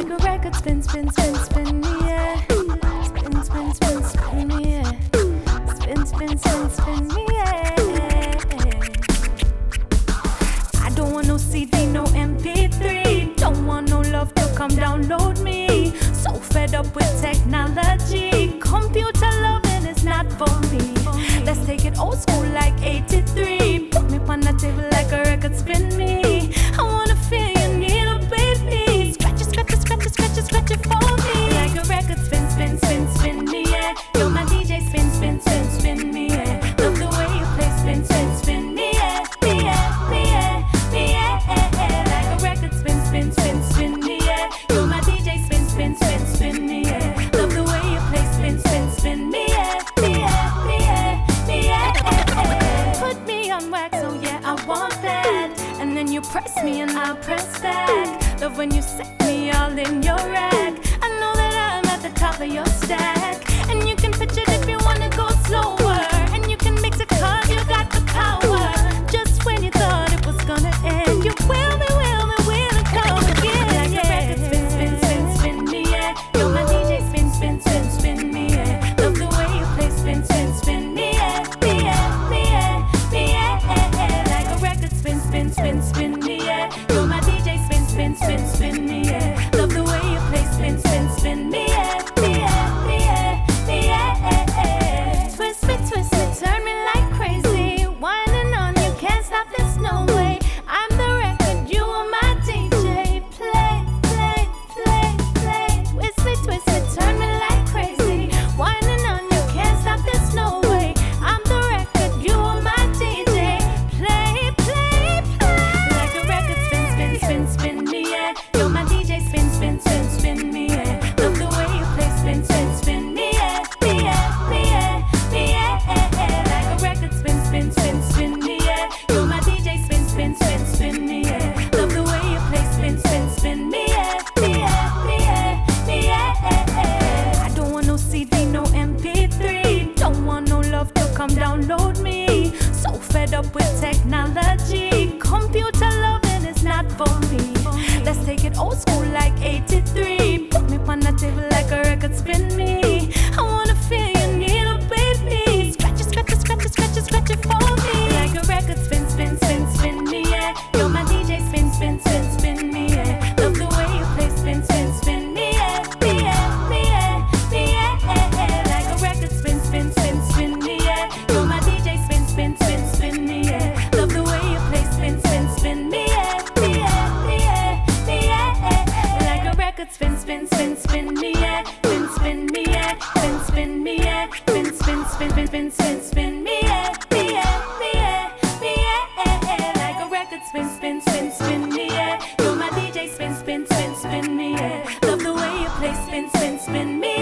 a record spin, spin, spin, spin me, yeah. Spin, spin, spin, spin me, yeah. Spin, spin, spin, spin me, yeah. I don't want no CD, no MP3. Don't want no love to come download me. So fed up with technology. Computer loving is not for me. Let's take it old school like 83. Put me on the table like a record spin me. I wanna feel your needle, baby. Scratch it, scratch it, scratch it, scratch it, scratch it for me. Like a record spin, spin, spin, spin me, yeah. You're my DJ, spin, spin, spin, spin me, yeah. Love the way you play, spin, spin, spin me, yeah. Me, yeah, me, yeah, me, yeah. Like a record spin, spin, spin, spin me, yeah. You're my DJ, spin, spin, spin, spin me, yeah. Love the way you play, spin, spin, spin me, yeah. Me, yeah, me, yeah, me, yeah. Put me on wax, oh yeah, I want that. And then you press me and I'll press back. Love when you set me all in your rack. I know that I'm at the top of your stack. And you can pitch it if you wanna go slower. And you can mix it cause you got the power. Just when you thought it was gonna end, you will and come again. Like a record spin, spin, spin, spin me, yeah. You're my DJ, spin, spin, spin, spin me, yeah. Love the way you play, spin, spin, spin me, yeah. Me, yeah, me, yeah, me, yeah. Like a record spin, spin, spin, spin me, yeah. You're my DJ, spin, spin, spin, spin me, yeah. Love the way you play, spin, spin, spin me, yeah. Me, yeah, me, yeah, me, yeah. Twist me, turn me like crazy. Winding on you, can't stop, there's no way. I'm the record, you are my DJ. Play, play, play, play. Twist me, turn me like crazy. Winding on you, can't stop, there's no way. I'm the record, you are my DJ. Play, play, play. Like a record spin, spin, spin, spin me, yeah. You're my DJ, spin, spin, spin, spin me, yeah. Love the way you play, spin, spin, spin me, yeah. Me, yeah, me, yeah, me, yeah. Like a record spin, spin, spin, spin me, yeah. You're my DJ, spin, spin, spin, spin me, yeah. Love the way you play, spin, spin, spin me, yeah. Me, yeah, me, yeah, me, yeah. I don't want no CD, no MP3. Don't want no love to come download me. So fed up with technology. Computer loving is not for me. Let's take it old school like 83. Put me on the table like a record spin me. I wanna feel your needle, baby. Scratch it, scratch it, scratch it, scratch it, scratch it for me. Like a record spin, spin, spin, spin me, yeah. You're my DJ, spin, spin, spin, spin me, yeah. Love the way you play, spin, spin, spin me, yeah. Me, yeah, me, yeah, me, yeah. Like a record spin, spin, spin, spin me, yeah. You're my DJ, spin, spin, spin, spin me, yeah. Love the way you play, spin, spin, spin me, yeah. Me, yeah, me, yeah, me, yeah. Like a record spin, spin, spin, spin me, yeah. Spin, spin me, yeah. Spin, spin me, yeah. Spin, spin, spin, spin, spin, spin, spin me, yeah. Me, yeah, me, yeah, me, yeah. Like a record spin, spin, spin, spin me, yeah. You're my DJ, spin, spin, spin, spin me, yeah. Love the way you play, spin, spin, spin me,